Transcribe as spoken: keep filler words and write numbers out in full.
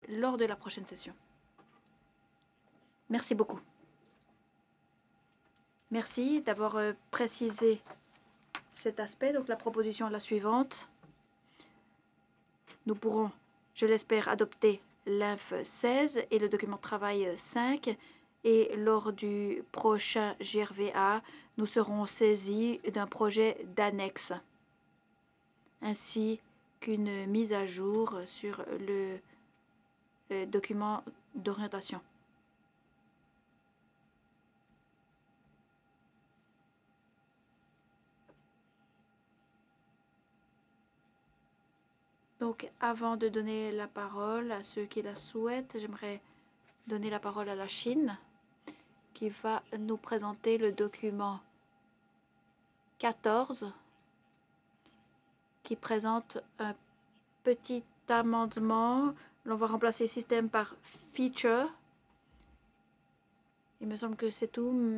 lors de la prochaine session. Merci beaucoup. Merci d'avoir euh, précisé cet aspect. Donc la proposition est la suivante. Nous pourrons, je l'espère, adopter l'I N F seize et le document de travail cinq. Et lors du prochain G R V A, nous serons saisis d'un projet d'annexe, ainsi qu'une mise à jour sur le euh, document d'orientation. Donc, avant de donner la parole à ceux qui la souhaitent, j'aimerais donner la parole à la Chine, qui va nous présenter le document quatorze, qui présente un petit amendement. On va remplacer système par feature. Il me semble que c'est tout.